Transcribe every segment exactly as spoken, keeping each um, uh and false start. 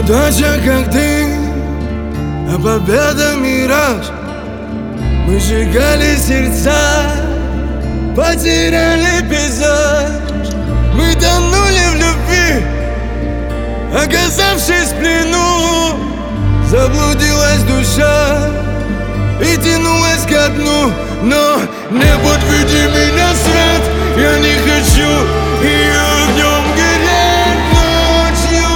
Неудача, как ты, а победа мираж. Мы сжигали сердца, потеряли пейзаж. Мы тонули в любви, оказавшись в плену. Заблудилась душа и тянулась ко дну. Но не подведи меня, свет, я не хочу ее огнем гореть ночью,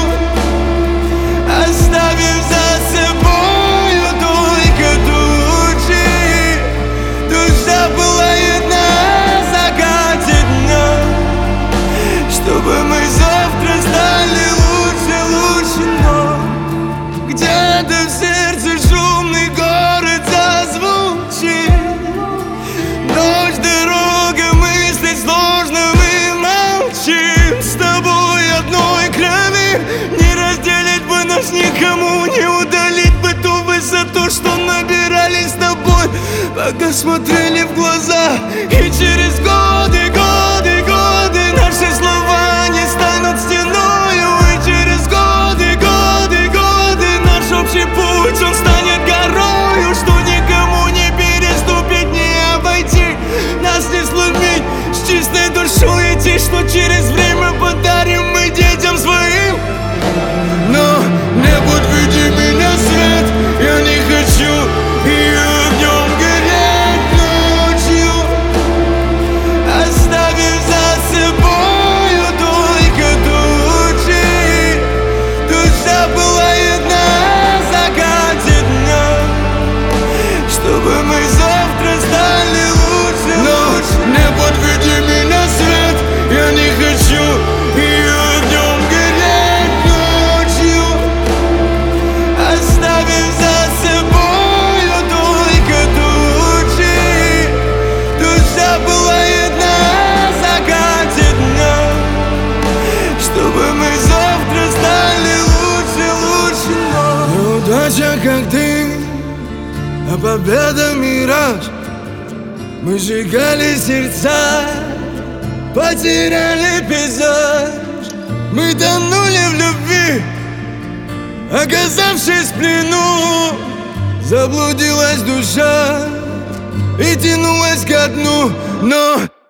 оставив за собою только тучи. Душа пылает на закате дня, чтобы мы завтра стали лучше, лучше. Но где-то в сердце шумный город зазвучит. Ночь, дорога, мысли сложно, мы молчим. С тобой одной крови не разделить бы нас никому, не удалить бы ту высоту, что набирались с тобой, пока смотрели в глаза. И через годы, годы, годы наши слова не станут стеною. И через годы, годы, годы наш общий путь, он станет горою, что никому не переступить, не обойти, нас не сломить. С чистой душой идти, что через время подарим мы детям своим. Но не подведи меня, свет, я не хочу ее огнем гореть ночью, оставив за собою только тучи. Душа пылает на закате дня, чтобы мы завтра стали лучше, лучше. Не подведи меня, свет, я не хочу ее огнем гореть ночью, оставив за собою только тучи. Душа пылает на закате дня, чтобы мы завтра стали лучше, лучше. Но неудача, как ты, а победа мираж. Мы сжигали сердца, потеряли пейзаж. Мы тонули в любви, оказавшись в плену. Заблудилась душа и тянулась ко дну. Но